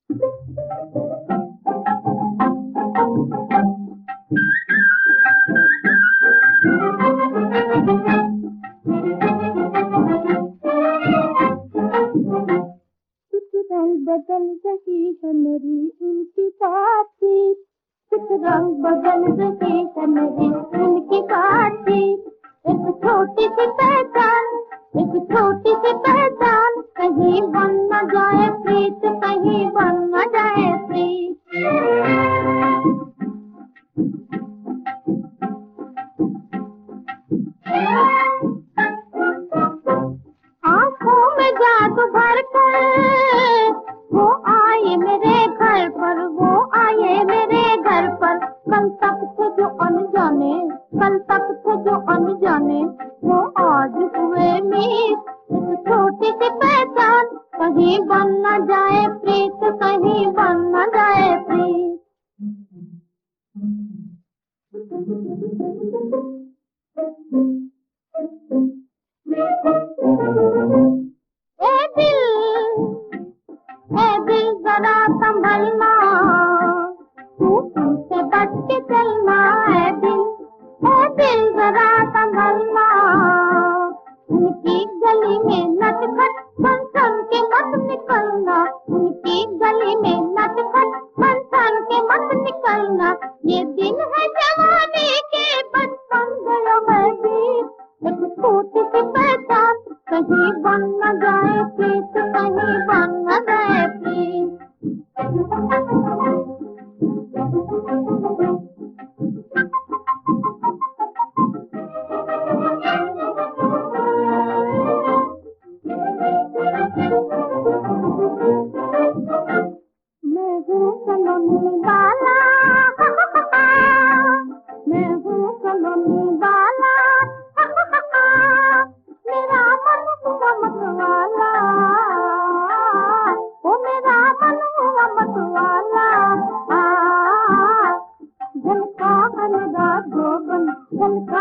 बदल रही है मेरी उनकी बातचीत, कुछ रंग बदल रही है मेरी उनकी बातचीत। एक छोटी सी पहचान, एक छोटी सी पहचान, कहीं बन न जाए प्रीत, कहीं बन न जाए प्रीत। आँखों में जादू भर कर वो आए मेरे घर पर, वो आए मेरे घर पर। कल तक थे जो अनजाने, कल तक थे जो अनजाने, वो आज हुए मीत। एक छोटी सी पहचान, कहीं बन न जाए प्रीत, कहीं बन न जाए प्रीत। ए दिल जरा संभलना, तू उनसे बच के चलना। ए दिल जरा संभलना, उनकी गली में नटखट बन सन के मत निकलना, उनकी गली में नटखट बन सन के मत निकलना। ये दिन है जवानी के, बचपन गया मैं बीत। एक छोटी सी पहचान, कहीं बन न जाए प्रीत, कहीं बन न जाए प्रीत। मैं हूँ सलोनी वाला, मैं हूँ सलोनी वाला, मेरा मन हुआ मतवाला, ओ मेरा मन हुआ मतवाला। झलका अनुराग जोबन, झलका